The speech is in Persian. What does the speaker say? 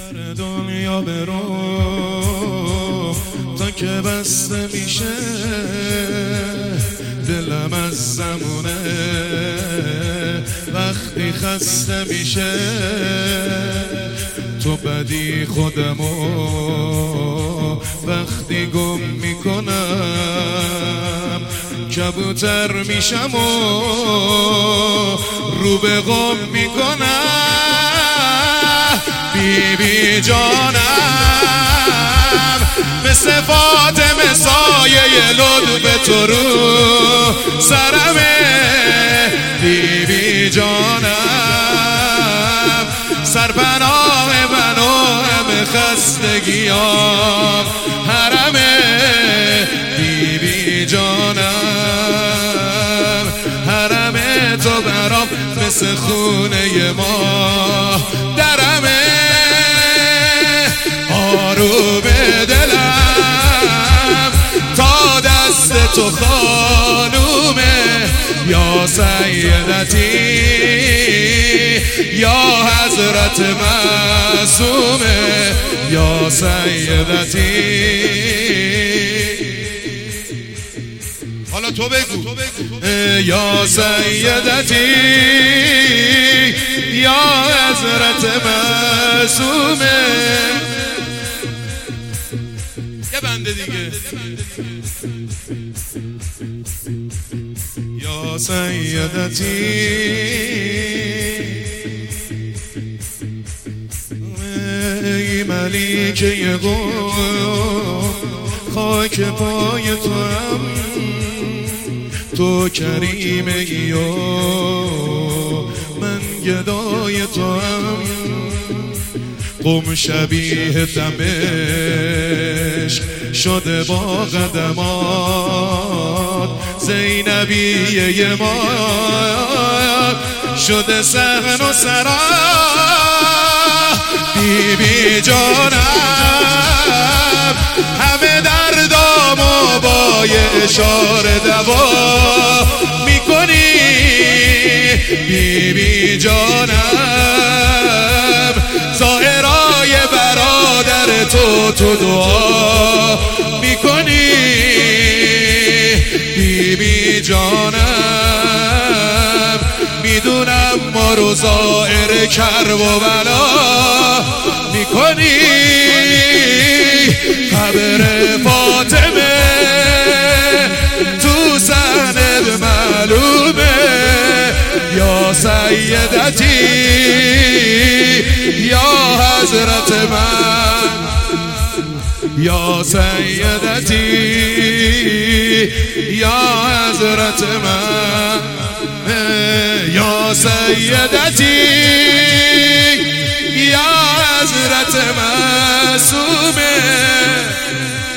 در دنیا برو تا که بسته میشه دلم از زمونه وقتی خسته میشه تو بدی خودمو وقتی گم میکنم کبوتر میشم و رو به غم میکنم بیبی جانم به صفات مسایه لطف تو رو سرمه بیبی جانم سرپناه من و همه خستگیام حرمه بیبی جانم حرمه تو برام مثل خونه ما درمه آروم دلم تا دست تو خانومه یا سیدتی یا حضرت معصومه یا سیدتی حالا تو بگو یا سیدتی یا حضرت معصومه یه بنده دیگه یا سیدتی ای ملیکه قوم خاک پای تو هم تو کریمه و من گدای تو هم قم شبیه دمشق شده با قدمات زینبیه ما شده سغن و سرا بیبی جانم همه دردامو با یه اشاره دوا میکنی بیبی جانم ظاهرای برادر تو دعا میکنی بیبی جانم میدونم ما رو ظاهر کرب و بلا میکنی قبر فاطمه تو سند معلومه یا سیدتی یا حضرت من یا سیدتی یا حضرت من یا سیدتی یا حضرت معصومه